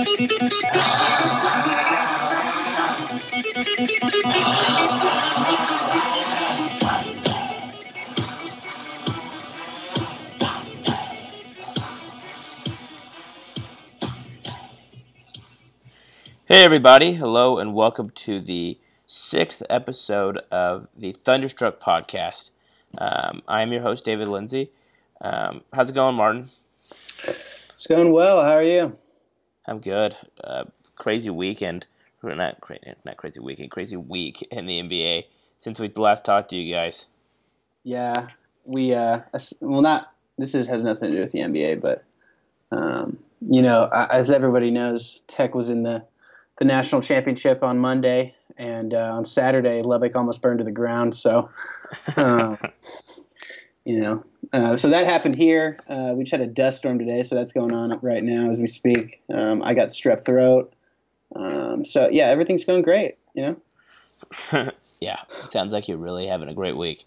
Hey everybody, hello and welcome to the 6th episode of the Thunderstruck podcast. I am your host, David Lindsay. How's it going, Martin? It's going well. How are you? I'm good. Crazy weekend. Not crazy weekend, crazy week in the NBA since we last talked to you guys. Yeah, this has nothing to do with the NBA, but, as everybody knows, Tech was in the national championship on Monday, and on Saturday, Lubbock almost burned to the ground. So, so that happened here. We just had a dust storm today, so that's going on right now as we speak. I got strep throat. So yeah, everything's going great. Yeah, it sounds like you're really having a great week.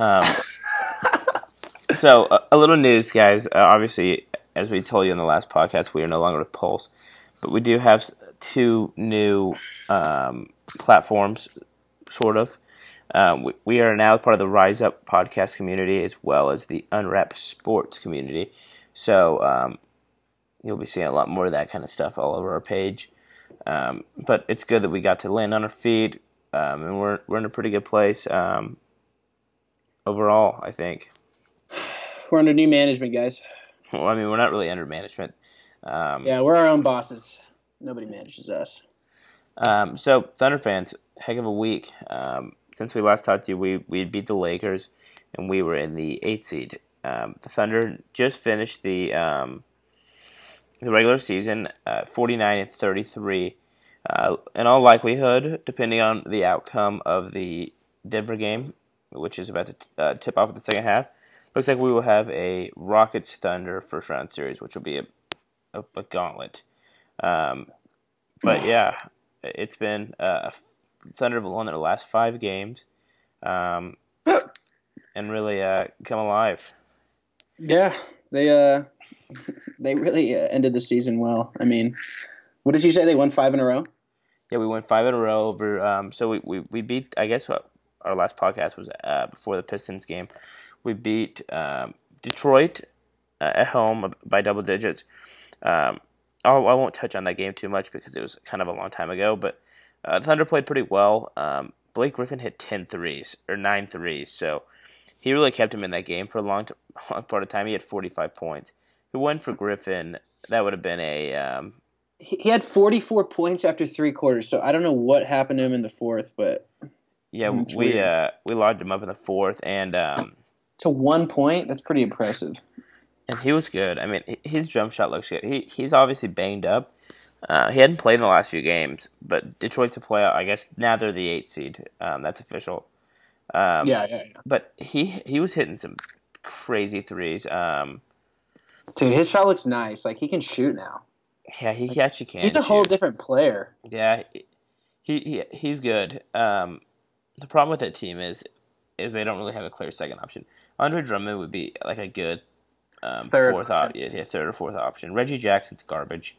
So a little news, guys. Obviously, as we told you in the last podcast, we are no longer with Pulse, but we do have two new platforms, sort of. We are now part of the Rise Up podcast community as well as the Unwrapped Sports community. So you'll be seeing a lot more of that kind of stuff all over our page. But it's good that we got to land on our feet, and we're in a pretty good place overall, I think. We're under new management, guys. Well, I mean, we're not really under management. Yeah, we're our own bosses. Nobody manages us. So, Thunder fans, heck of a week. Since we last talked to you, we beat the Lakers, and we were in the 8th seed. The Thunder just finished the regular season 49-33. In all likelihood, depending on the outcome of the Denver game, which is about to tip off in the second half, looks like we will have a Rockets Thunder first round series, which will be a gauntlet. But yeah, it's been Thunder have won their last 5 games, and really come alive. Yeah, they really ended the season well. I mean, what did you say? They won 5 in a row? Yeah, we won 5 in a row over. So we beat. I guess our last podcast was before the Pistons game. We beat Detroit at home by double digits. I won't touch on that game too much because it was kind of a long time ago, but the Thunder played pretty well. Blake Griffin hit 9 threes, so he really kept him in that game for a long part of time. He had 45 points. If it wasn't for Griffin, that would have been a... He had 44 points after 3 quarters, so I don't know what happened to him in the fourth, but... Yeah, we locked him up in the fourth, and... to 1 point? That's pretty impressive. And he was good. I mean, his jump shot looks good. He's obviously banged up. He hadn't played in the last few games, but Detroit's a playoff. I guess now they're the 8th seed. That's official. Yeah. But he was hitting some crazy threes. Dude, his shot looks nice. Like, he can shoot now. Yeah, he actually can. He's a whole different player. Yeah, he's good. The problem with that team is they don't really have a clear second option. Andre Drummond would be like a good third fourth option. Third or fourth option. Reggie Jackson's garbage.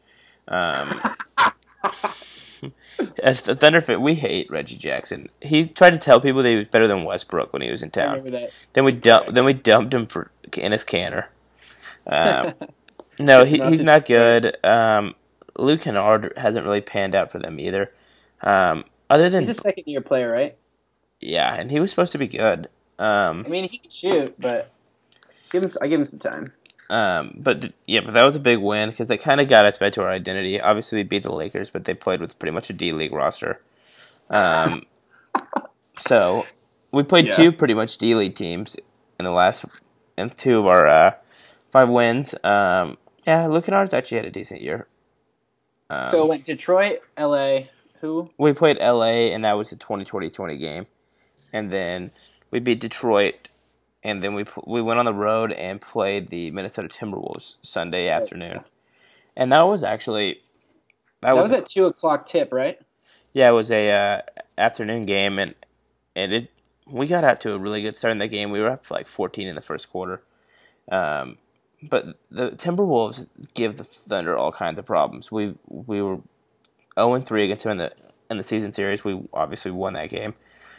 As the Thunder fan, we hate Reggie Jackson. He tried to tell people that he was better than Westbrook when he was in town. I remember that. Then we dumped him for Enes Kanter. No, he's not good. Luke Kennard hasn't really panned out for them either. Other than he's a second-year player, right? Yeah, and he was supposed to be good. I mean, he can shoot, but I give him some time. But that was a big win because they kind of got us back to our identity. Obviously, we beat the Lakers, but they played with pretty much a D-League roster. So we played 2 pretty much D-League teams in 2 of our 5 wins. Luke Kennard's actually had a decent year. So it went Detroit, LA, who? We played LA, and that was the 2020 game. And then we beat Detroit, and then we went on the road and played the Minnesota Timberwolves Sunday afternoon. And that was actually... That was at 2 o'clock tip, right? Yeah, it was a afternoon game, and we got out to a really good start in the game. We were up like 14 in the first quarter. but the Timberwolves give the Thunder all kinds of problems. We were 0-3 against them in the season series. We obviously won that game.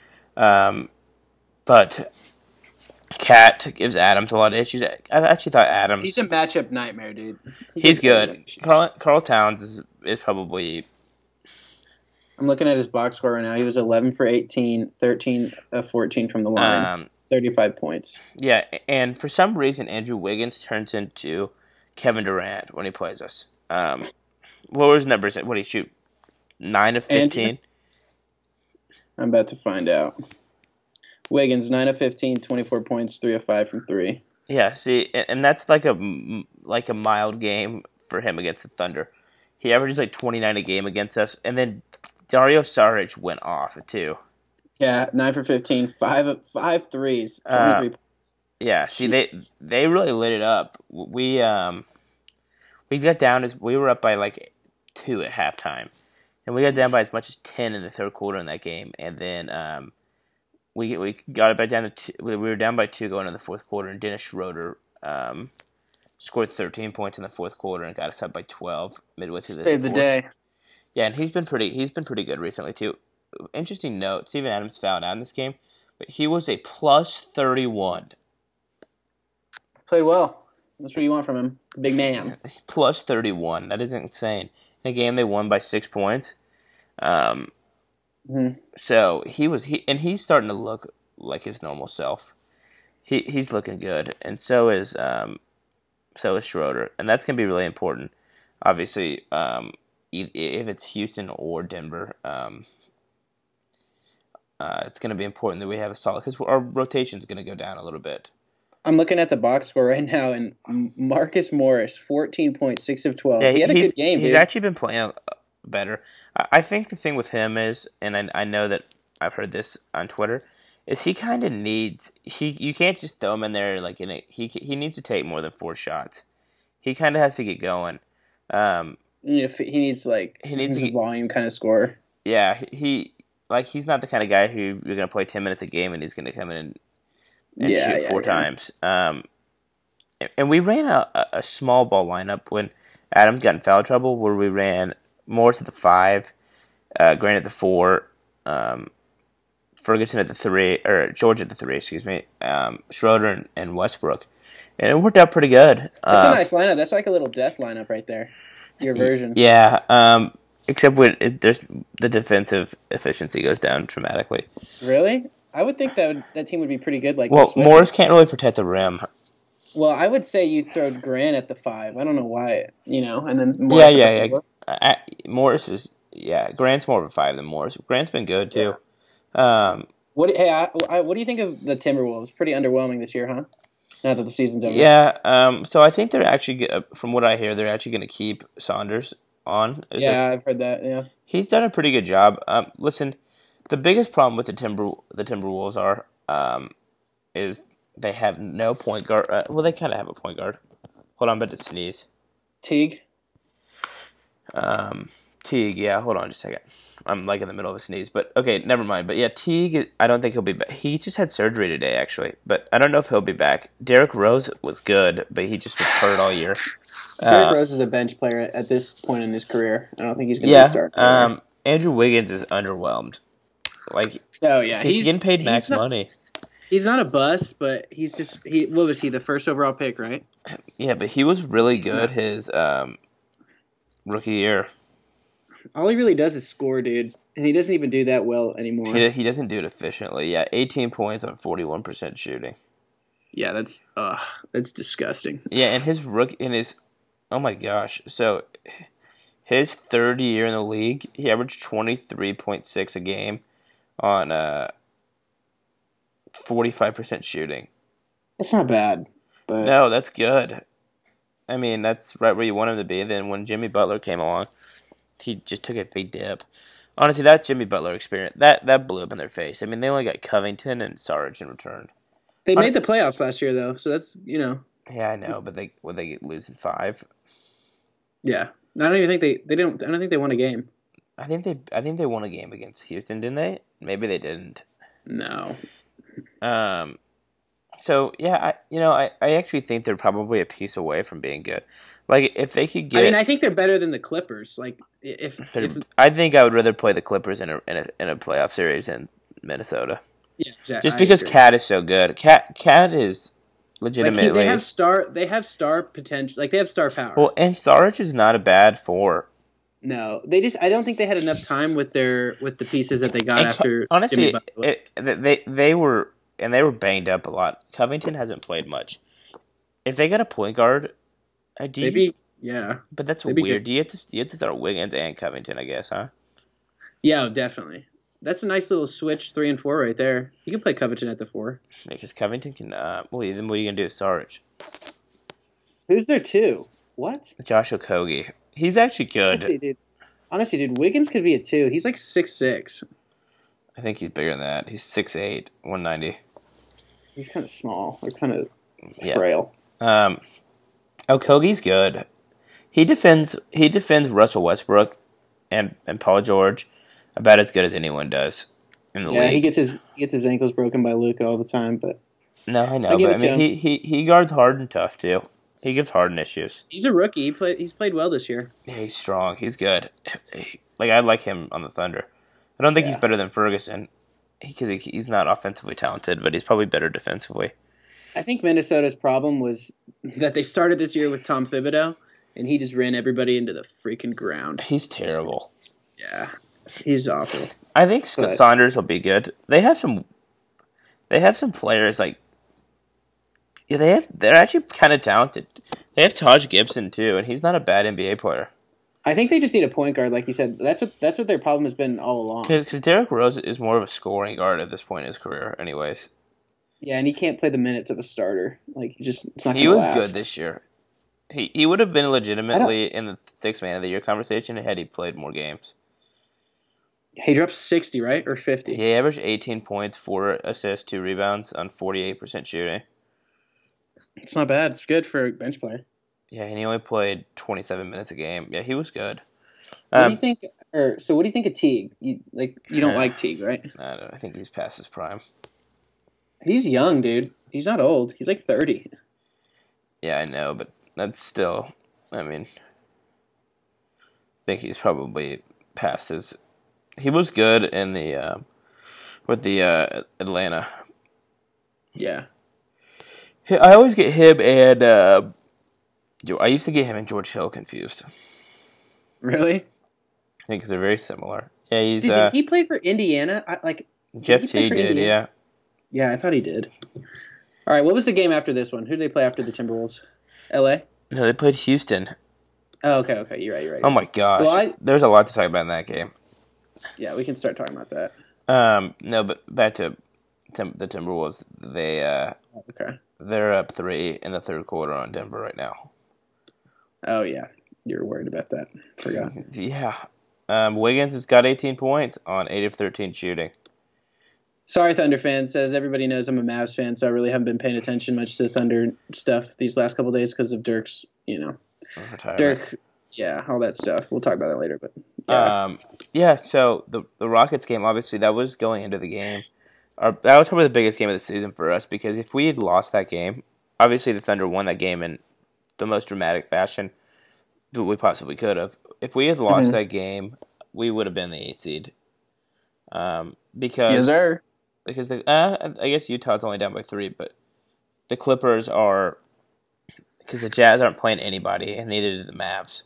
But Cat gives Adams a lot of issues. I actually thought He's Adams, a matchup nightmare, dude. He he's gives good. everybody issues. Carl Towns is probably, I'm looking at his box score right now. He was 11 for 18, 13 of 14 from the line, um, 35 points. yeah. And for some reason, Andrew Wiggins turns into Kevin Durant when he plays us. What were his numbers? What did he shoot? 9 of Andrew, 15. I'm about to find out. Wiggins, 9 of 15, 24 points, 3 of 5 from 3. Yeah, see, and that's like a mild game for him against the Thunder. He averages like 29 a game against us, and then Dario Saric went off too. Yeah, 9 for 15, 5 threes, Uh, 23 points. yeah, see, Jesus. they really lit it up. We got down as we were up by like 2 at halftime, and we got down by as much as 10 in the third quarter in that game, and then we got it back down to we were down by 2 going in the fourth quarter, and Dennis Schroeder scored 13 points in the fourth quarter and got us up by 12 midway through the Save the fourth. day. Yeah, and he's been pretty good recently too. Interesting note: Steven Adams fouled out in this game, but he was a plus 31. Played well. That's what you want from him. Big man. Plus 31. That is insane. In a game they won by 6 points. Um, so he's starting to look like his normal self. He's looking good, and so is Schroeder, and that's gonna be really important. Obviously, if it's Houston or Denver, it's gonna be important that we have a solid because our rotation is gonna go down a little bit. I'm looking at the box score right now, and Marcus Morris, 14 points, 6 of 12. Yeah, He had a good game, he's dude. actually been playing better. I think the thing with him is, and I know that I've heard this on Twitter, is he kind of needs you can't just throw him in there like he needs to take more than 4 shots. He kind of has to get going. Um, He needs, like, he needs to he's a get, volume kind of scorer. yeah, he's not the kind of guy who you're gonna play 10 minutes a game and he's gonna come in and Yeah, shoot yeah, four yeah. times. And we ran a small ball lineup when Adams got in foul trouble, where we ran Morris at the 5, Grant at the 4, Ferguson at the 3, or George at the 3, excuse me, Schroeder and Westbrook, and it worked out pretty good. That's a nice lineup. That's like a little death lineup right there. Your version. Yeah, except when there's the defensive efficiency goes down dramatically. Really? I would think that team would be pretty good. Like Well, the Morris Swift. can't really protect the rim. Well, I would say you throw Grant at the 5. I don't know why, and then Yeah, Morris at yeah, the yeah. 4. Morris is Grant's more of a 5 than Morris. Grant's been good Yeah. too. Um, What do you think of the Timberwolves? Pretty underwhelming this year, huh? Now that the season's over. yeah. So I think they're actually, from what I hear, they're actually going to keep Saunders on. Yeah, I've heard that. Yeah. He's done a pretty good job. Listen, the biggest problem with the Timberwolves is they have no point guard. Well, they kind of have a point guard. Hold on, I'm about to sneeze. Teague. Teague, yeah. Hold on just a second. I'm like in the middle of a sneeze, but okay, never mind. But yeah, Teague, I don't think he'll be back. He just had surgery today, actually, but I don't know if he'll be back. Derrick Rose was good, but he just was hurt all year. Derrick Rose is a bench player at this point in his career. I don't think he's going to be Yeah. starting. Andrew Wiggins is underwhelmed. Like, So yeah, he's getting paid max money. He's not a bust, but what was he, the first overall pick, right? Yeah, but he was really good not. his rookie year. All he really does is score, dude, and he doesn't even do that well anymore. He doesn't do it efficiently. Yeah, 18 points on 41% shooting. Yeah, that's disgusting. Yeah, and oh my gosh. So his third year in the league, he averaged 23.6 a game on 45% shooting. That's not bad, but No, that's good. I mean, that's right where you want him to be. Then when Jimmy Butler came along, he just took a big dip. Honestly, that Jimmy Butler experience, that blew up in their face. I mean, they only got Covington and Sarge in return. they made the playoffs last year though, so that's. Yeah, I know, but they lose in 5? Yeah, I don't even think they didn't. I don't think they won a game. I think they won a game against Houston, didn't they? Maybe they didn't. No. So yeah, I actually think they're probably a piece away from being good. Like if they could I mean, get, I think they're better than the Clippers. Like if I think I would rather play the Clippers in a playoff series in Minnesota, yeah, exactly. just I because agree. Cat is so good. Cat is Like legitimately they have star potential. Like they have star power. well, and Sarge is not a bad four. No, they just I don't think they had enough time with the pieces that they got And after Jimmy honestly, Butler. they were banged up a lot. Covington hasn't played much. If they got a point guard, do They'd you? be yeah, But that's they'd be weird. good. Do you have to start Wiggins and Covington? I guess, huh? Yeah, definitely. That's a nice little switch, 3 and 4 right there. You can play Covington at the 4. Because Covington can. Well, then what are you gonna do, Sarge? Who's there too? What? Josh Okogie. He's actually good. Honestly, dude. Honestly, dude, Wiggins could be a 2. He's like 6'6". I think he's bigger than that. He's 6'8", 190. He's kind of small. Or kind of Yeah. frail. Okogie's good. He defends Russell Westbrook and Paul George about as good as anyone does in the Yeah, league. he gets his ankles broken by Luka all the time, but No, I I know, give but it I to mean him. he guards Harden tough too. He gives Harden issues. He's a rookie. He's played well this year. Yeah, he's strong. He's good. Like I like him on the Thunder. I don't think he's Yeah. better than Ferguson because he's not offensively talented, but he's probably better defensively. I think Minnesota's problem was that they started this year with Tom Thibodeau, and he just ran everybody into the freaking ground. He's terrible. Yeah, he's awful. I think But Saunders will be good. They have some. They have some players like. Yeah, they're actually kind of talented. They have Taj Gibson too, and he's not a bad NBA player. I think they just need a point guard, like you said. That's what their problem has been all along. Because Derrick Rose is more of a scoring guard at this point in his career, anyways. Yeah, and he can't play the minutes of a starter. Like, it's not He going to was good last. this year. He would have been I don't. legitimately in the sixth man of the year conversation had he played more games. He dropped 60, right, or 50. He averaged 18 points, 4 assists, 2 rebounds on 48% shooting. It's not bad. It's good for a bench player. Yeah, and he only played 27 minutes a game. Yeah, he was good. What do you think? So, what do you think of Teague? You don't like Teague, right? I think he's past his prime. He's young, dude. He's not old. He's like 30. Yeah, I know, but that's still. I mean, I think he's probably past his. He was good in the with the Atlanta. Yeah. I always get him and I used to get him and George Hill confused. Really? I think 'cause they're very similar. Yeah, he's Dude, did he play for Indiana? Jeff he play T for did, Indiana? yeah. Yeah, I thought he did. All right, what was the game after this one? Who did they play after the Timberwolves? L.A. No, they played Houston. Oh, okay. You're right. Oh my gosh, Well, there's a lot to talk about in that game. yeah, we can start talking about that. No, but back to the Timberwolves. Okay. They're up 3 in the third quarter on Denver right now. Oh yeah, you're worried about that. Forgot. Yeah. Wiggins has got 18 points on 8 of 13 shooting. Sorry, Thunder fans. Says everybody knows I'm a Mavs fan, so I really haven't been paying attention much to Thunder stuff these last couple of days because of Dirk's, Retirement. Dirk, yeah, all that stuff. We'll talk about that later, but yeah. So the Rockets game, obviously, that was going into the game. That was probably the biggest game of the season for us because if we had lost that game, obviously the Thunder won that game in the most dramatic fashion that we possibly could have. If we had lost that game, we would have been the 8th seed. Because sir. because I guess Utah's only down by 3, but the Clippers are because the Jazz aren't playing anybody, and neither do the Mavs.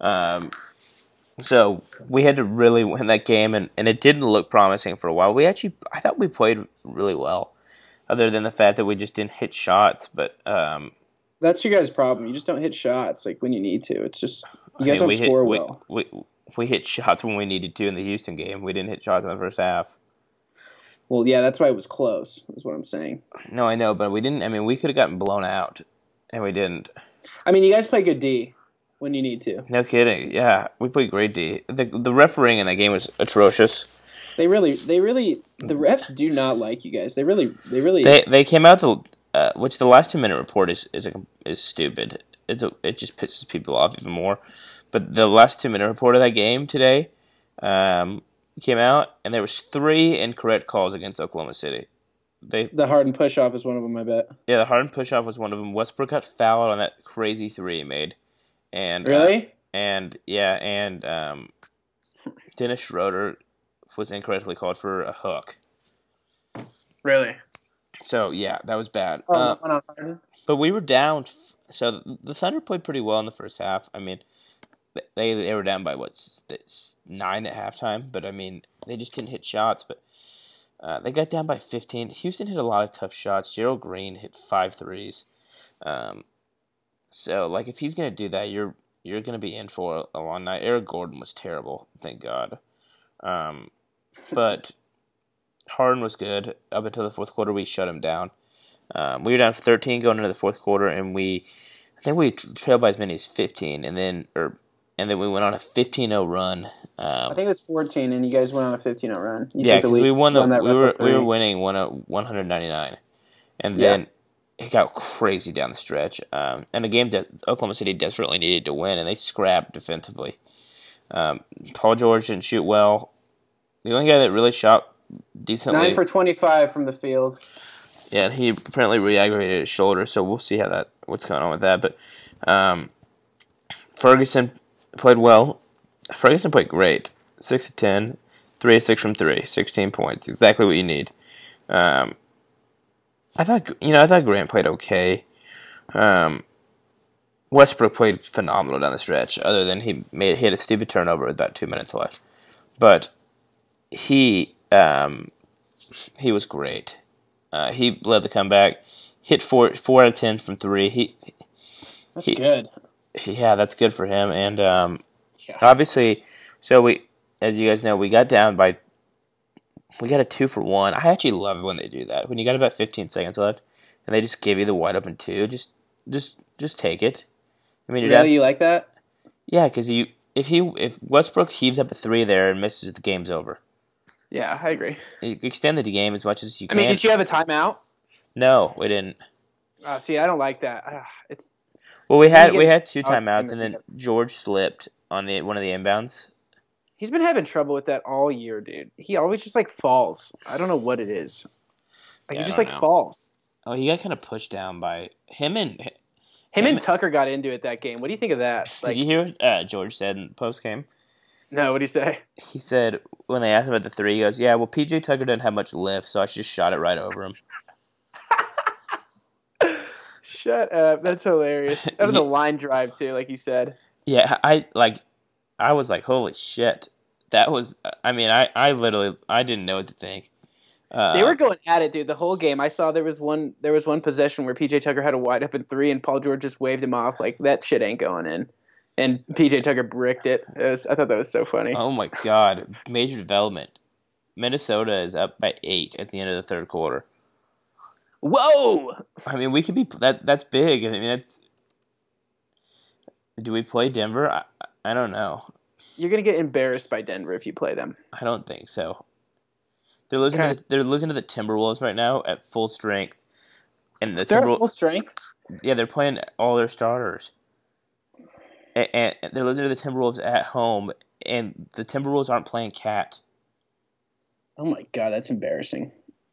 So we had to really win that game, and it didn't look promising for a while. I thought we played really well, other than the fact that we just didn't hit shots. But That's your guys' problem. You just don't hit shots like when you need to. It's just you guys I mean, don't score well. we hit shots when we needed to in the Houston game. We didn't hit shots in the first half. Well, yeah, that's why it was close. Is what I'm saying. No, I know, but we didn't. I mean, we could have gotten blown out, and we didn't. I mean, you guys play good D when you need to. No kidding. Yeah, we played great D. The refereeing in that game was atrocious. They really, the refs do not like you guys. They really. They came out which the last 2-minute report is stupid. It just pisses people off even more. But the last 2-minute report of that game today came out, and there was 3 incorrect calls against Oklahoma City. The Harden push off is one of them, I bet. Yeah, the Harden push off was one of them. Westbrook got fouled on that crazy three he made, and Really? Dennis Schroeder was incorrectly called for a hook. Really? So yeah, that was bad. Oh, no, Harden. But we were down. So the Thunder played pretty well in the first half. I mean, they were down by 9 at halftime. But I mean, they just didn't hit shots. But they got down by 15. Houston hit a lot of tough shots. Gerald Green hit 5 threes. So like if he's gonna do that, you're gonna be in for a long night. Eric Gordon was terrible. Thank God. But Harden was good up until the fourth quarter. We shut him down. We were down 13 going into the fourth quarter, and I think we trailed by as many as 15, and then we went on a 15-0 run. I think it was 14, and you guys went on a 15-0 run. Yeah, because we won we were winning 199, and then it got crazy down the stretch. And a game that Oklahoma City desperately needed to win, and they scrapped defensively. Paul George didn't shoot well. The only guy that really shot decently. 9 for 25 from the field. Yeah, and he apparently re-aggravated his shoulder, so we'll see what's going on with that. But Ferguson played well. Ferguson played great. 6 of 10, 3 of 6 from 3, 16 points. Exactly what you need. I thought Grant played okay. Westbrook played phenomenal down the stretch, other than he had a stupid turnover with about 2 minutes left. But he was great. He led the comeback. Hit 4 out of 10 from 3. That's good. Yeah, that's good for him. And obviously, so as you guys know, we got a 2-for-1. I actually love it when they do that. When you got about 15 seconds left, and they just give you the wide open 2, just take it. I mean, really, you like that? Yeah, because if Westbrook heaves up a 3 there and misses, the game's over. Yeah, I agree. You extend the game as much as you can. I mean, did you have a timeout? No, we didn't. See, I don't like that. We had 2 timeouts, and then George slipped on one of the inbounds. He's been having trouble with that all year, dude. He always just falls. I don't know what it is. He just falls. Oh, he got kind of pushed down by him and Tucker got into it that game. What do you think of that? Did you hear what George said in the post game? No, what did he say? He said when they asked him about the 3, he goes, "Yeah, well, PJ Tucker doesn't have much lift, so I just shot it right over him." Shut up! That's hilarious. That was a line drive too, like you said. Yeah, I was like, "Holy shit!" That was. I mean, I literally didn't know what to think. They were going at it, dude. The whole game. I saw there was one possession where PJ Tucker had a wide open 3, and Paul George just waved him off like that shit ain't going in. And PJ Tucker bricked it. I thought that was so funny. Oh my God! Major development. Minnesota is up by 8 at the end of the third quarter. Whoa! I mean, we could be that's big. I mean, do we play Denver? I don't know. You're gonna get embarrassed by Denver if you play them. I don't think so. They're losing. They're losing to the Timberwolves right now at full strength, and they're at full strength. Yeah, they're playing all their starters, and they're losing to the Timberwolves at home, and the Timberwolves aren't playing Cat. Oh my God, that's embarrassing.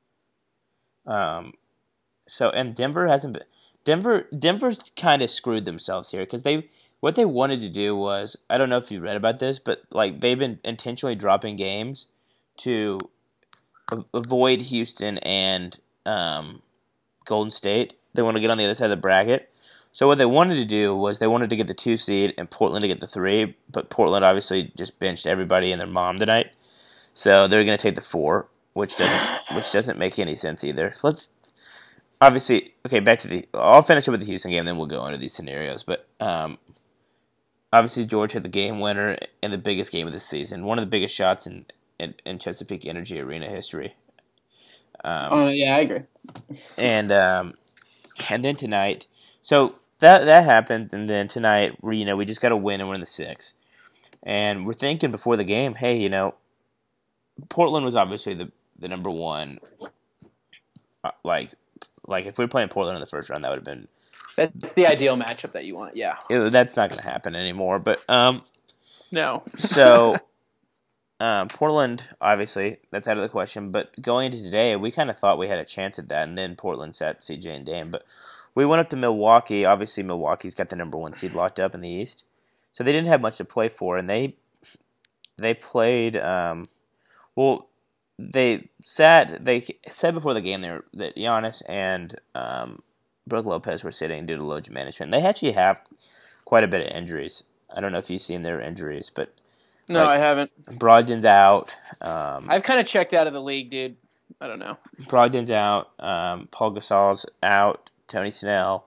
So and Denver hasn't been. Denver's kind of screwed themselves here because what they wanted to do was, I don't know if you read about this, but like they've been intentionally dropping games to avoid Houston and Golden State. They want to get on the other side of the bracket. So what they wanted to do was they wanted to get the 2 seed and Portland to get the 3, but Portland obviously just benched everybody and their mom tonight. So they're going to take the 4, which doesn't make any sense either. Let's obviously back to I'll finish up with the Houston game, then we'll go into these scenarios. But obviously George had the game winner in the biggest game of the season, one of the biggest shots in Chesapeake Energy Arena history. Yeah, I agree. And then tonight, so that happens, and then tonight we just got to win and we're in the 6. And we're thinking before the game, hey, Portland was obviously the number 1. Like if we were playing Portland in the first round, that would have been. That's the ideal matchup that you want. Yeah. That's not going to happen anymore. But no. So. Portland, obviously, that's out of the question. But going into today, we kind of thought we had a chance at that, and then Portland sat CJ and Dame. But we went up to Milwaukee. Obviously, Milwaukee's got the number one seed locked up in the East, so they didn't have much to play for, and they played. Well, they said before the game that Giannis and Brook Lopez were sitting due to load management. They actually have quite a bit of injuries. I don't know if you've seen their injuries, but. No, I haven't. Brogdon's out. I've kind of checked out of the league, dude. I don't know. Brogdon's out. Paul Gasol's out. Tony Snell.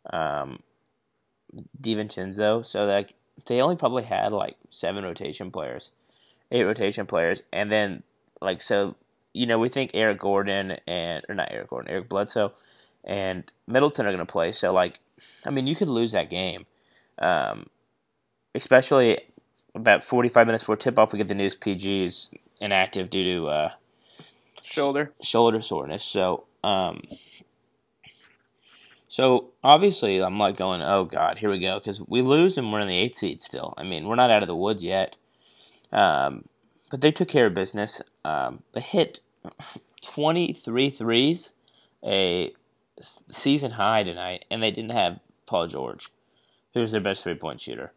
DiVincenzo. So they only probably had like 8 rotation players, and then we think Eric Bledsoe and Middleton are going to play. So you could lose that game, especially. About 45 minutes before tip-off, we get the news PG's inactive due to shoulder soreness. So obviously I'm going, oh God, here we go, because we lose and we're in the 8th seed still. I mean, we're not out of the woods yet. But they took care of business. They hit 23 threes, a season high tonight, and they didn't have Paul George, who's their best three-point shooter.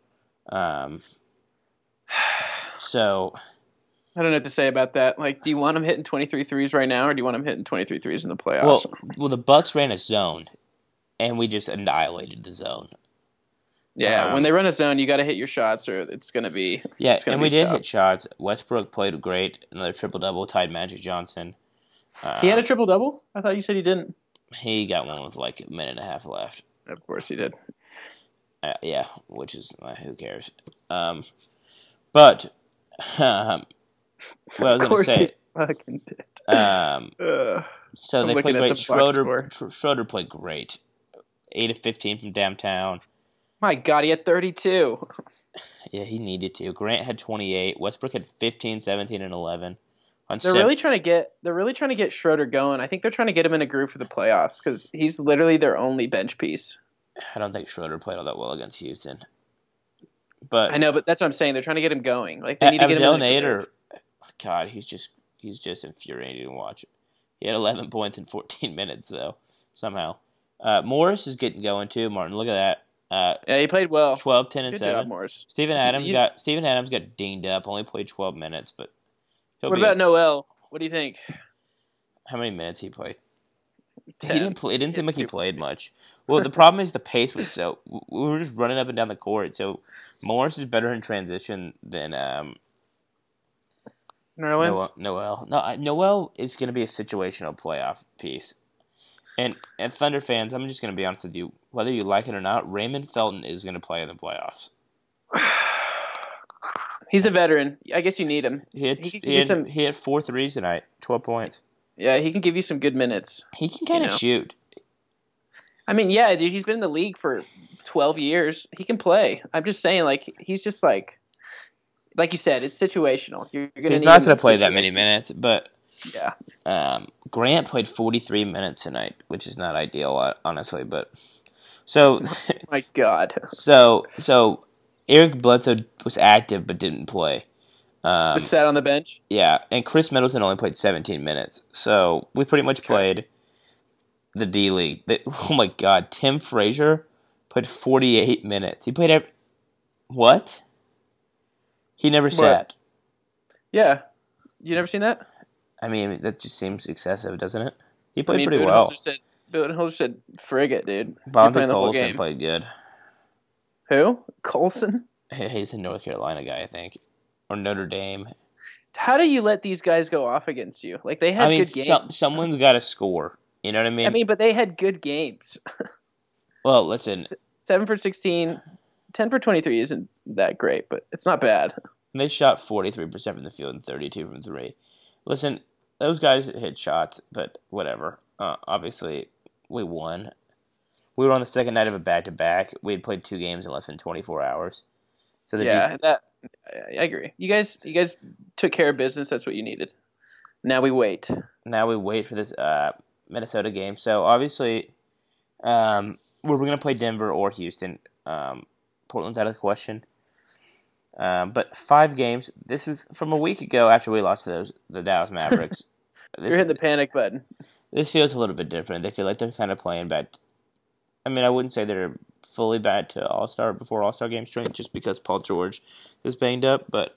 So, I don't know what to say about that. Do you want him hitting 23 threes right now, or do you want him hitting 23 threes in the playoffs? Well, the Bucks ran a zone, and we just annihilated the zone. Yeah, when they run a zone, you got to hit your shots, or it's going to be. Yeah, and we did hit shots. Westbrook played great. Another triple-double, tied Magic Johnson. He had a triple-double? I thought you said he didn't. He got one with a minute and a half left. Of course he did. Yeah, which is who cares? But what I was going to say. Fucking did. So they played great. Schroeder played great. 8 of 15 from downtown. My God, he had 32. Yeah, he needed to. Grant had 28. Westbrook had 15, 17, and 11. They're really trying to get Schroeder going. I think they're trying to get him in a groove for the playoffs because he's literally their only bench piece. I don't think Schroeder played all that well against Houston. But I know, but that's what I'm saying. They're trying to get him going. They need to get him in a groove. God, he's just infuriating to watch. He had 11 points in 14 minutes though. Somehow, Morris is getting going too. Martin, look at that. Yeah, he played well. 12, 10, and Good 7. Job, Morris. Steven Adams got dinged up. Only played 12 minutes, but what about Noel? What do you think? How many minutes he played? 10. He didn't play. It didn't seem like he played much. Well, the problem is the pace was we were just running up and down the court. So Morris is better in transition than Nerlens? Noel. No, Noel is going to be a situational playoff piece. And Thunder fans, I'm just going to be honest with you. Whether you like it or not, Raymond Felton is going to play in the playoffs. He's a veteran. I guess you need him. He had 4 threes tonight, 12 points. Yeah, he can give you some good minutes. He can kind of shoot. I mean, yeah, dude, he's been in the league for 12 years. He can play. I'm just saying, he's just like you said, it's situational. He's not going to play that many minutes, but yeah. Grant played 43 minutes tonight, which is not ideal, honestly. But so, my God. So Eric Bledsoe was active but didn't play. Just sat on the bench? Yeah, and Chris Middleton only played 17 minutes. So we pretty much played the D-League. Oh, my God. Tim Frazier played 48 minutes. He played what? He never sat. Yeah. You never seen that? I mean, that just seems excessive, doesn't it? He played pretty well. Budenholzer said, frig it, dude. Bonzi Colson played good. Who? Colson? He's a North Carolina guy, I think. Or Notre Dame. How do you let these guys go off against you? They had good games. Someone's got to score. You know what I mean? I mean, but they had good games. Well, listen. 7 for 16, 10 for 23 isn't that great, but it's not bad. They shot 43% from the field and 32 from 3. Listen, those guys hit shots, but whatever. Obviously, we won. We were on the second night of a back-to-back. We had played 2 games in less than 24 hours. So I agree. You guys took care of business. That's what you needed. Now we wait. For this Minnesota game. So obviously, we're going to play Denver or Houston. Portland's out of the question. But 5 games. This is from a week ago after we lost to the Dallas Mavericks. You're hitting the panic button. This feels a little bit different. They feel like they're kind of playing back. I mean, I wouldn't say they're fully back to before All-Star game strength just because Paul George is banged up, but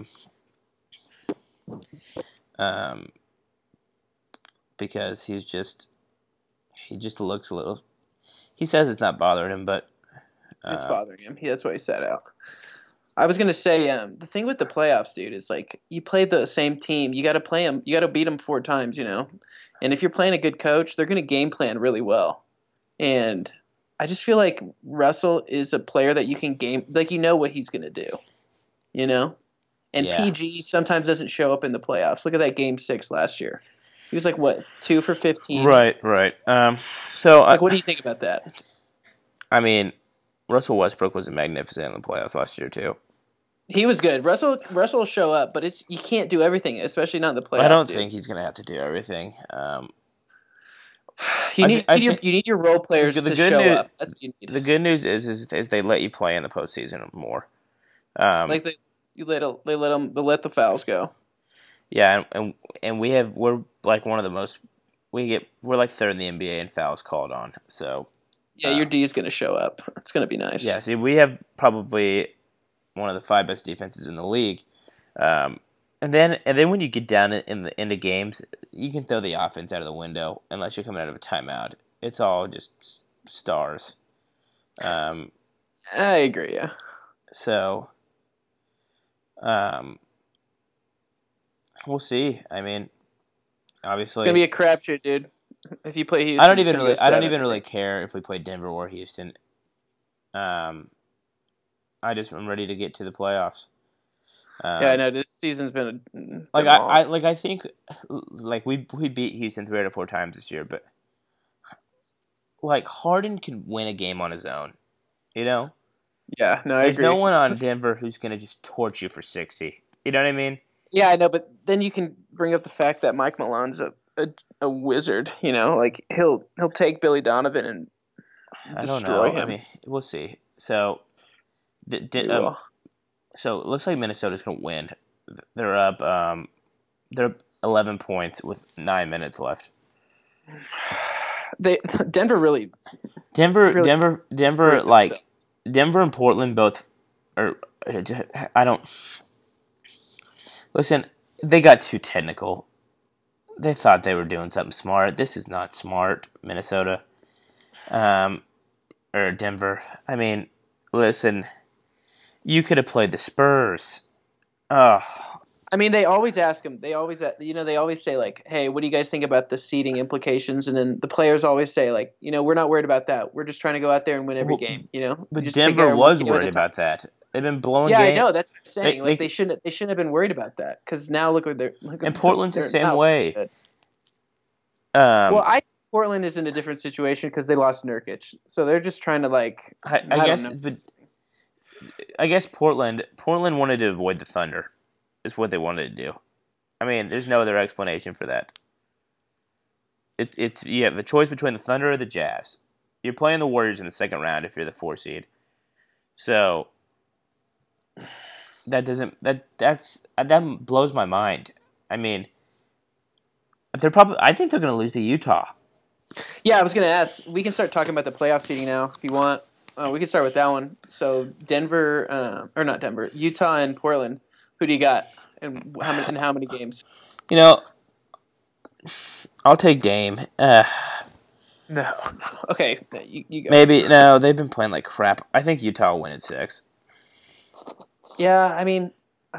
because he just looks a little. He says it's not bothering him, but it's bothering him. That's why he sat out. I was gonna say, the thing with the playoffs, dude, is like you play the same team. You got to play them. You got to beat them 4 times, And if you're playing a good coach, they're gonna game plan really well. And I just feel like Russell is a player that you can game, like what he's gonna do, And Yeah. PG sometimes doesn't show up in the playoffs. Look at that Game 6 last year. He was like what 2 for 15. Right. So Like, what do you think about that? I mean, Russell Westbrook was magnificent in the playoffs last year too. He was good. Russell will show up, but you can't do everything, especially not in the playoffs. I don't think he's gonna have to do everything. You need your role players to show up. That's what you need. The good news is they let you play in the postseason more. Like they let the fouls go. Yeah, and we're like one of the most we're like 3rd in the NBA in fouls called on. So yeah, your D is going to show up. It's going to be nice. Yeah, see, we have probably one of the 5 best defenses in the league. And then when you get down into games, you can throw the offense out of the window unless you're coming out of a timeout. It's all just stars. I agree. Yeah. So, we'll see. I mean, obviously, it's gonna be a crapshoot, dude. If you play Houston, I don't even really care if we play Denver or Houston. I just am ready to get to the playoffs. Yeah, I know this season's been I think we beat Houston 3 out of 4 times this year, but like Harden can win a game on his own, Yeah, no, I agree. There's no one on Denver who's gonna just torch you for 60. You know what I mean? Yeah, I know, but then you can bring up the fact that Mike Malone's a wizard. Like he'll take Billy Donovan and destroy him. I mean, we'll see. So, so it looks like Minnesota's gonna win. They're up. They're up 11 points with 9 minutes left. Denver really. Denver, like Denver and Portland both are. I don't. Listen, they got too technical. They thought they were doing something smart. This is not smart, Minnesota. Or Denver. I mean, listen, you could have played the Spurs. I mean, they always ask them. They always say like, "Hey, what do you guys think about the seeding implications?" And then the players always say like, "We're not worried about that. We're just trying to go out there and win every game." But Denver was worried about that. They've been blowing. Yeah, games. I know. That's what I'm saying. They shouldn't have been worried about that because now look what they're. And Portland's the same way. Well, I think Portland is in a different situation because they lost Nurkic, so they're just trying to like. I guess Portland wanted to avoid the Thunder. Is what they wanted to do. I mean, there's no other explanation for that. It's you have the choice between the Thunder or the Jazz. You're playing the Warriors in the second round if you're the 4 seed. So that blows my mind. I mean, I think they're going to lose to Utah. Yeah, I was going to ask. We can start talking about the playoff seeding now if you want. We can start with that one. So Denver, or not Denver, Utah and Portland. Who do you got, and how many games? I'll take Dame. No. Okay, you go. Maybe no. They've been playing like crap. I think Utah will win in 6. Yeah, I mean,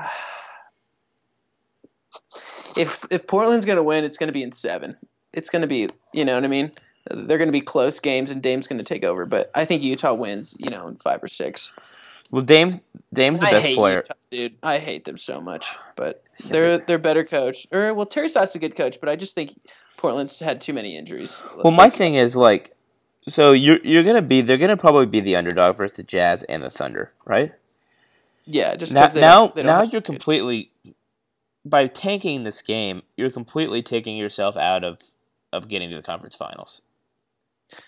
if Portland's gonna win, it's gonna be in 7. It's gonna be, you know what I mean? They're gonna be close games, and Dame's gonna take over. But I think Utah wins, in 5 or 6. Well, Dame's the best player. Utah, dude, I hate them so much, but they're better coach. Terry Stott's a good coach, but I just think Portland's had too many injuries. Well, my thing is like, so they're gonna probably be the underdog versus the Jazz and the Thunder, right? Yeah, just now you're completely by tanking this game, you're completely taking yourself out of getting to the conference finals.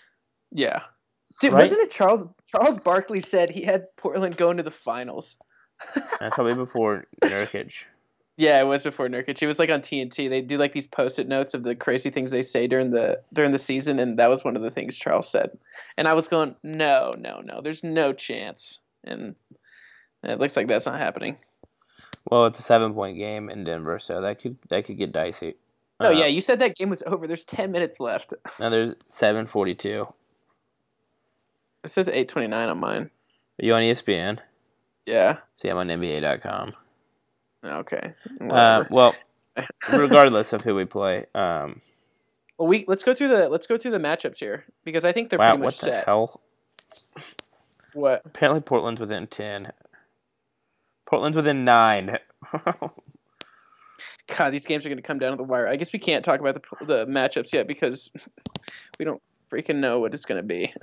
Yeah. Dude, right? Wasn't it Charles Barkley said he had Portland going to the finals? That's probably before Nurkic. Yeah, it was before Nurkic. It was like on TNT. They do like these post-it notes of the crazy things they say during the season, and that was one of the things Charles said. And I was going, no, no, no, there's no chance. And it looks like that's not happening. Well, it's a 7-point game in Denver, so that could get dicey. No, yeah, you said that game was over. There's 10 minutes left. Now there's 7:42. It says 8:29 on mine. Are you on ESPN? Yeah. See, I'm on NBA.com. Okay. Well, regardless of who we play. Well, let's go through the matchups here because I think they're Wow, pretty much what the set. hell? What? Apparently, Portland's within 10. Portland's within 9. God, these games are going to come down to the wire. I guess we can't talk about the matchups yet because we don't freaking know what it's going to be.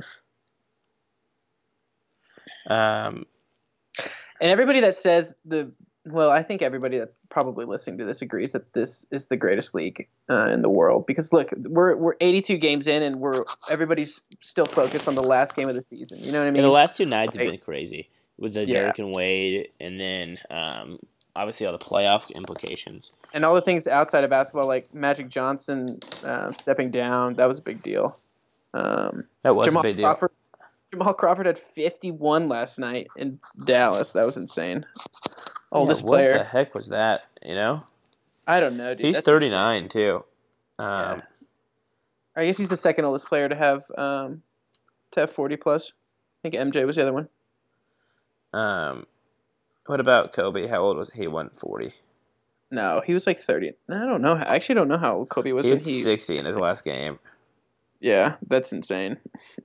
Um, And everybody that says I think everybody that's probably listening to this agrees that this is the greatest league in the world. Because look, we're 82 games in, and everybody's still focused on the last game of the season. You know what I mean? the last 2 nights have been crazy with the Yeah. Derek and Wade, and then obviously all the playoff implications. And all the things outside of basketball, like Magic Johnson stepping down, that was a big deal. That was a big deal. Jamal Crawford had 51 last night in Dallas. That was insane. Oldest what player. What the heck was that? You know, I don't know, dude. he's That's 39 too. Yeah. I guess he's the second oldest player to have 40 plus. I think MJ was the other one. What about Kobe? How old was he? 140. No, he was like 30. I don't know. I actually don't know how old Kobe was He when had 60 in his last game. Yeah, that's insane.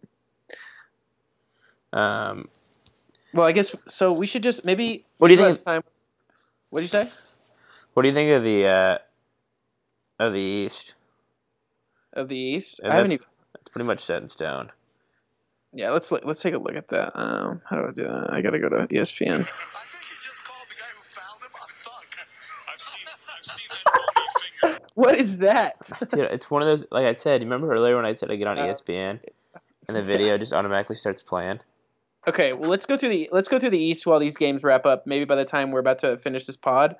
Um, Well, I guess so. We should just maybe. What do you think? What do you say? What do you think of the East? Of the East? And I haven't even. It's pretty much set in stone. Yeah, let's take a look at that. How do I do that? I gotta go to ESPN. I think he just called the guy who fouled him a thug. I've seen that bony finger. What is that? Dude, it's one of those. Like I said, you remember earlier when I said I get on ESPN, and the video just automatically starts playing. Okay, well let's go through the East while these games wrap up. Maybe by the time we're about to finish this pod,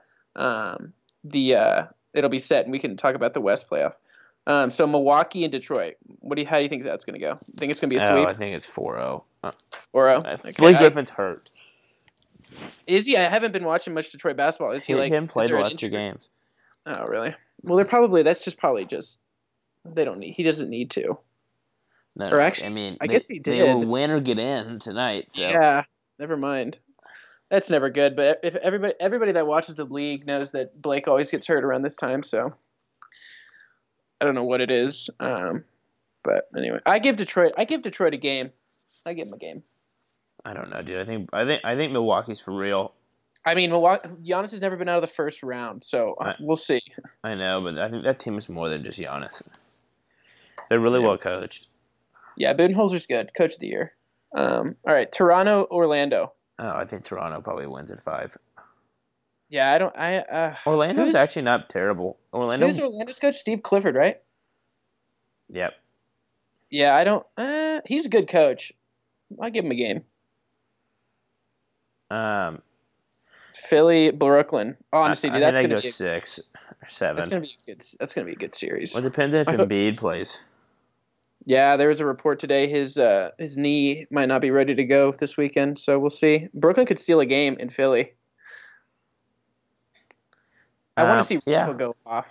it'll be set and we can talk about the West playoff. So Milwaukee and Detroit. How do you think that's going to go? Think it's going to be a sweep? I think it's 4-0. 4-0. Okay. Blake Griffin's hurt. Is he? I haven't been watching much Detroit basketball. Is he like? He hasn't played the last 2 games. Oh, really? Well, that's probably just they don't need. He doesn't need to. No, or actually, I mean, I guess he did. They will win or get in tonight. So. Yeah, never mind. That's never good. But if everybody that watches the league knows that Blake always gets hurt around this time, so I don't know what it is. But anyway, I give Detroit a game. I give him a game. I don't know, dude. I think Milwaukee's for real. I mean, Giannis has never been out of the first round, so we'll see. I know, but I think that team is more than just Giannis. They're really well coached. Yeah, Budenholzer's good. Coach of the year. All right, Toronto, Orlando. Oh, I think Toronto probably wins at 5. Yeah, Orlando's actually not terrible. Who's Orlando's coach? Steve Clifford, right? Yep. Yeah, I don't. He's a good coach. I'll give him a game. Philly, Brooklyn. Honestly, dude, that's gonna go 6 or 7. That's gonna be a good series. Well, it depends if Embiid plays. Yeah, there was a report today. His knee might not be ready to go this weekend, so we'll see. Brooklyn could steal a game in Philly. I want to see Russell go off.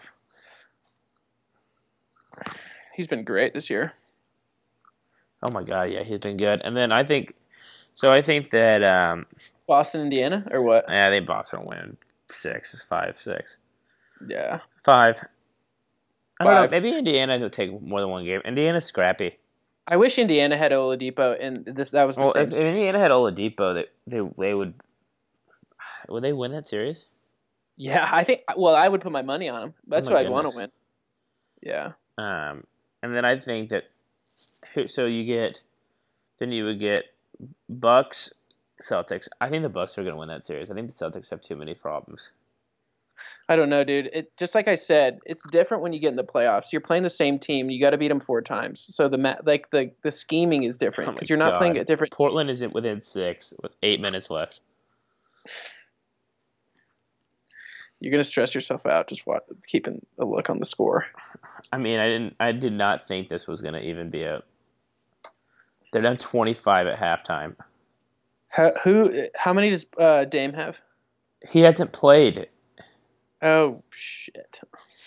He's been great this year. Oh my God, yeah, he's been good. And then I think that Boston, Indiana, or what? Yeah, I think Boston will win 5, 6. Yeah, 5. I don't know. Maybe Indiana will take more than one game. Indiana's scrappy. I wish Indiana had Oladipo, and that was the same. If Indiana had Oladipo, they would. Would they win that series? Yeah, I think. Well, I would put my money on them. That's what I'd want to win. Yeah. And then I think that. So you would get Bucks, Celtics. I think the Bucks are going to win that series. I think the Celtics have too many problems. I don't know, dude. Just like I said, it's different when you get in the playoffs. You're playing the same team. You got to beat them 4 times. So the scheming is different because you're not playing at different. Portland is within 6 with 8 minutes left. You're gonna stress yourself out just keeping a look on the score. I mean, I did not think this was gonna even be a. They're down 25 at halftime. How many does Dame have? He hasn't played. Oh shit!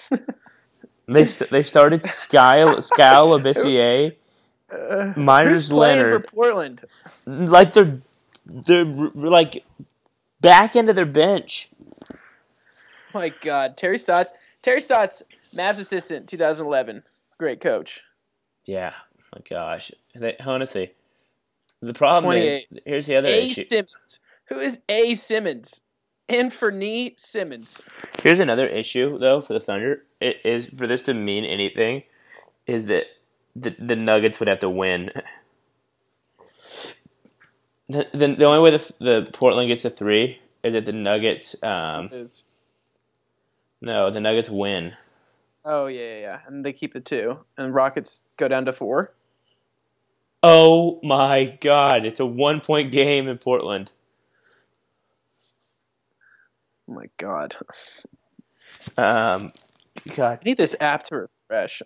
They started Skal Labissiere, Who's Myers playing Leonard, for Portland? like they're like back into their bench. My God, Terry Stotts, Mavs assistant, 2011, great coach. Yeah, my gosh. Honestly, the problem 28. is here's the other issue. Simmons. Who is A. Simmons? Anthony Simmons. Here's another issue though for the Thunder. It is for this to mean anything, is that the Nuggets would have to win. The only way the Portland gets a 3 is that the Nuggets no, the Nuggets win. Oh yeah, and they keep the 2, and Rockets go down to 4. Oh my God! It's a 1-point game in Portland. Oh my God. God, I need this app to refresh.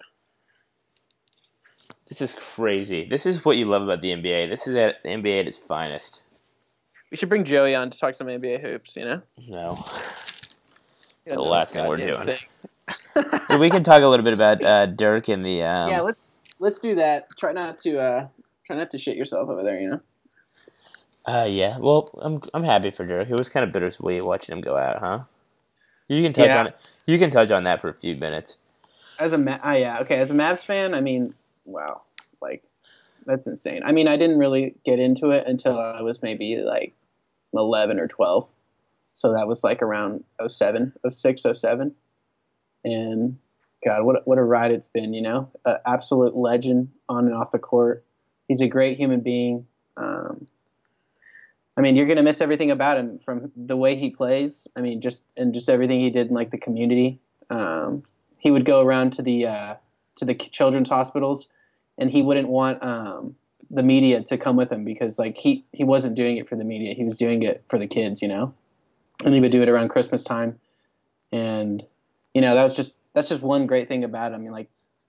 this is crazy. This is what you love about the NBA. This is at the NBA at its finest. We should bring Joey on to talk some NBA hoops. You know. No, He the doesn't know last a thing we're goddamn doing. thing. So we can talk a little bit about Dirk and the. Yeah, let's do that. Try not to shit yourself over there. You know. Yeah. Well, I'm happy for Dirk. It was kind of bittersweet watching him go out, huh? You can touch on it. You can touch on that for a few minutes. As a Mavs fan, I mean, wow, like that's insane. I mean, I didn't really get into it until I was maybe like 11 or 12. So that was like around 07, 06, 07. And God, what a ride it's been, you know? An absolute legend on and off the court. He's a great human being. I mean, you're gonna miss everything about him, from the way he plays. I mean, just everything he did in like the community. He would go around to the children's hospitals, and he wouldn't want the media to come with him, because like he wasn't doing it for the media. He was doing it for the kids, you know. And he would do it around Christmas time, and you know that's just one great thing about him. I mean, like,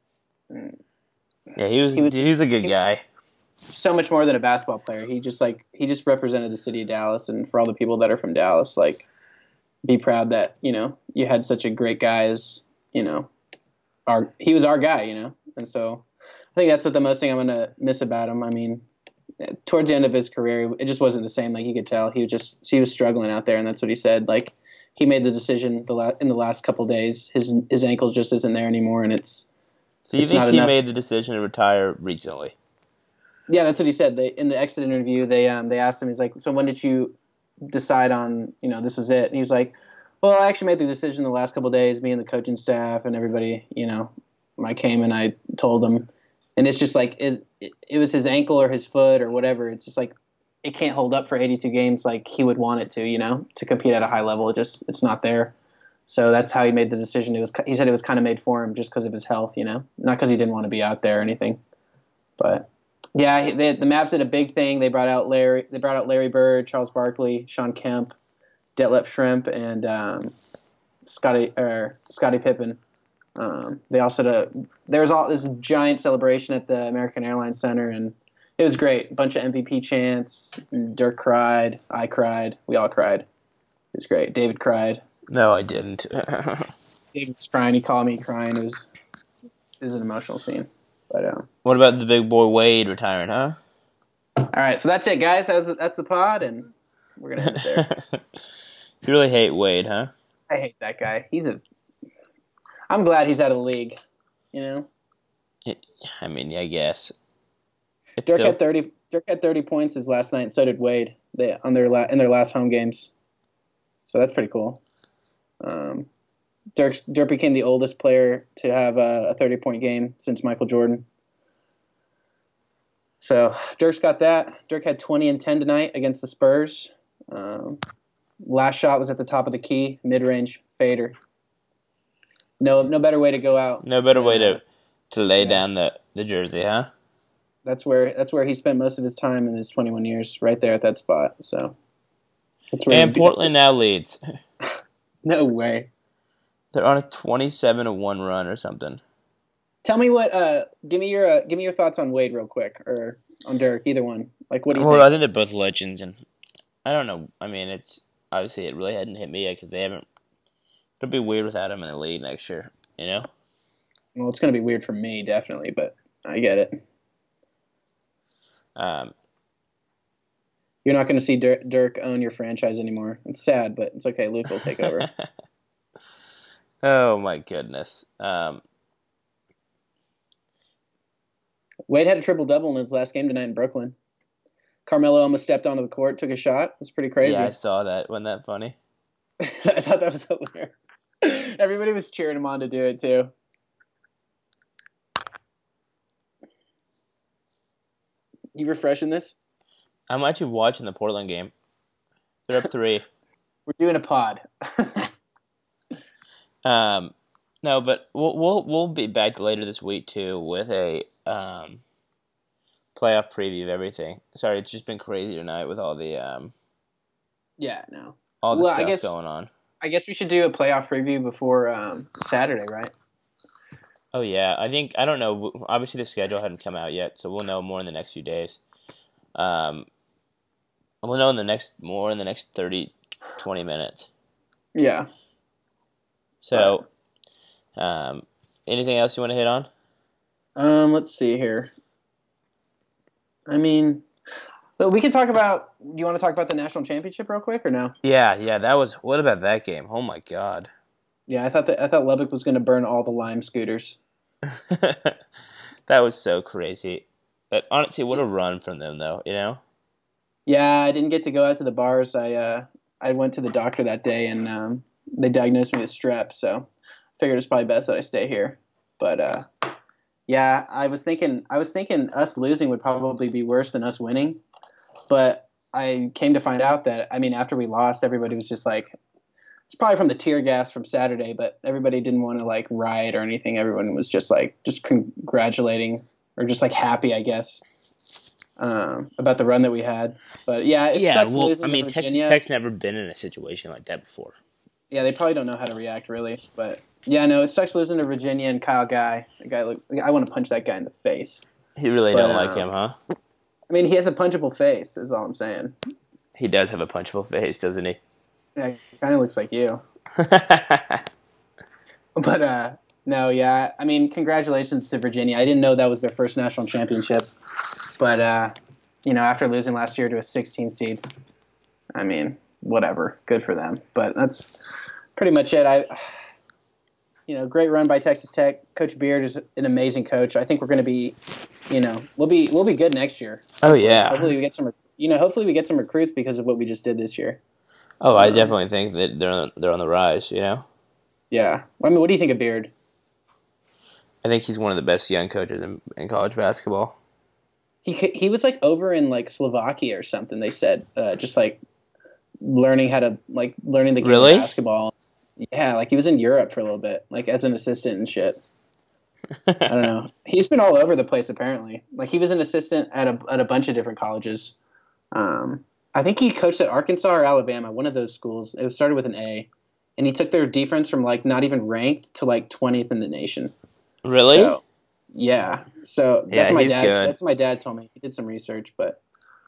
yeah, he was a good guy. So much more than a basketball player. He just represented the city of Dallas, and for all the people that are from Dallas, like, be proud that, you know, you had such a great guy as, you know, he was our guy, you know. And so I think that's what the most thing I'm gonna miss about him. I mean, towards the end of his career, it just wasn't the same. Like, you could tell he was struggling out there, and that's what he said. Like, he made the decision in the last couple days. His ankle just isn't there anymore, and it's. So you think he made the decision to retire recently? Yeah, that's what he said. In the exit interview, they asked him. He's like, "So when did you decide on, you know, this was it?" And he was like, "Well, I actually made the decision the last couple of days. Me and the coaching staff and everybody, you know, I came and I told them." And it's just like it was his ankle or his foot or whatever. It's just like it can't hold up for 82 games like he would want it to, you know, to compete at a high level. It's not there. So that's how he made the decision. He said it was kind of made for him just because of his health, you know, not because he didn't want to be out there or anything, but. Yeah, the Mavs did a big thing. They brought out Larry Bird, Charles Barkley, Sean Kemp, Detlef Schrempf, and Scottie Pippen. They also there was all this giant celebration at the American Airlines Center, and it was great. A bunch of MVP chants. Dirk cried. I cried. We all cried. It was great. David cried. No, I didn't. David was crying. He called me crying. It was an emotional scene. But what about the big boy Wade retiring, huh? All right, so that's it, guys. That's the pod, and we're gonna end it there. You really hate Wade, huh? I hate that guy. I'm glad he's out of the league. You know. I mean, I guess. Dirk had 30 points his last night, and so did Wade. In their last home games. So that's pretty cool. Dirk became the oldest player to have a 30-point game since Michael Jordan. So Dirk's got that. Dirk had 20 and 10 tonight against the Spurs. Last shot was at the top of the key, mid-range fader. No better way to go out. No better way to lay down the jersey, huh? That's where he spent most of his time in his 21 years, right there at that spot. So. And Portland now leads. No way. They're on a 27-1 run or something. Tell me what. Give me your thoughts on Wade real quick, or on Dirk, either one. Like, what do you Well, think? I think they're both legends, and I don't know. I mean, it's obviously it really hadn't hit me yet because they haven't. It'll be weird without him in the league next year. You know. Well, it's gonna be weird for me, definitely, but I get it. You're not gonna see Dirk own your franchise anymore. It's sad, but it's okay. Luke will take over. Oh my goodness. Wade had a triple-double in his last game tonight in Brooklyn. Carmelo almost stepped onto the court, took a shot. It's pretty crazy. Yeah, I saw that. Wasn't that funny? I thought that was hilarious. Everybody was cheering him on to do it, too. You refreshing this? I'm actually watching the Portland game. They're up 3. We're doing a pod. No, but we'll be back later this week too with a playoff preview of everything. Sorry, it's just been crazy tonight with all the Yeah, no. all the Well, stuff going on. I guess we should do a playoff preview before Saturday, right? Oh yeah, I don't know. Obviously, the schedule hadn't come out yet, so we'll know more in the next few days. We'll know more in the next 30, 20 minutes. Yeah. So, anything else you want to hit on? Let's see here. I mean, we can talk about. Do you want to talk about the national championship real quick or no? Yeah. That was. What about that game? Oh my God. Yeah, I thought Lubbock was going to burn all the Lime scooters. That was so crazy. But honestly, what a run from them, though. You know. Yeah, I didn't get to go out to the bars. I went to the doctor that day and they diagnosed me with strep, so I figured it's probably best that I stay here. But yeah, I was thinking us losing would probably be worse than us winning. But I came to find out that after we lost, everybody was just like, it's probably from the tear gas from Saturday, but everybody didn't want to like riot or anything. Everyone was just congratulating or just like happy, I guess. About the run that we had, but yeah, it sucks losing to Virginia. Tech's never been in a situation like that before. Yeah, they probably don't know how to react really, but yeah, no, it sucks losing to Virginia and Kyle Guy. I want to punch that guy in the face. You really don't like him, huh? I mean, he has a punchable face, is all I'm saying. He does have a punchable face, doesn't he? Yeah, he kind of looks like you. But no, yeah, I mean, congratulations to Virginia. I didn't know that was their first national championship. But, after losing last year to a 16 seed, I mean, whatever. Good for them. But that's pretty much it. Great run by Texas Tech. Coach Beard is an amazing coach. I think we're going to be, we'll be good next year. Oh, yeah. Hopefully we get some recruits because of what we just did this year. Oh, I definitely think that they're on the rise, Yeah. I mean, what do you think of Beard? I think he's one of the best young coaches in college basketball. He was like over in like Slovakia or something. They said just like learning the game of basketball. Yeah, like he was in Europe for a little bit, like as an assistant and shit. I don't know. He's been all over the place apparently. Like he was an assistant at a bunch of different colleges. I think he coached at Arkansas or Alabama, one of those schools. It started with an A, and he took their defense from like not even ranked to like 20th in the nation. Really? Yeah. So that's my dad. Good. That's my dad told me. He did some research, but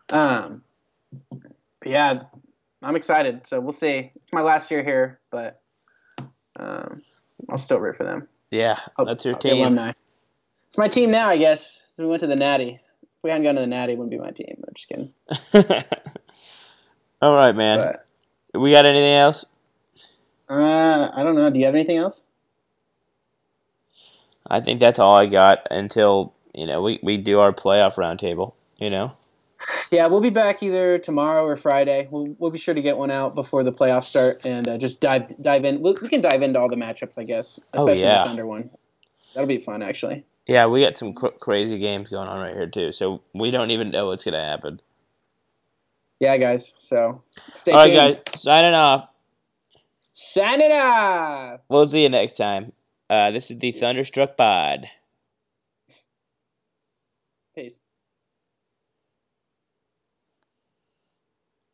yeah, I'm excited. So we'll see. It's my last year here, but I'll still root for them. Yeah, that's your team. Alumni. It's my team now, I guess. So we went to the Natty. If we hadn't gone to the Natty, it wouldn't be my team. I'm just kidding. All right, man. But, we got anything else? I don't know. Do you have anything else? I think that's all I got until, we do our playoff roundtable, Yeah, we'll be back either tomorrow or Friday. We'll be sure to get one out before the playoffs start and just dive in. We can dive into all the matchups, I guess, especially the Thunder one. That'll be fun, actually. Yeah, we got some crazy games going on right here, too, so we don't even know what's going to happen. Yeah, guys, so stay tuned. All right, guys, signing off. Signing off! We'll see you next time. This is the Thunderstruck Pod.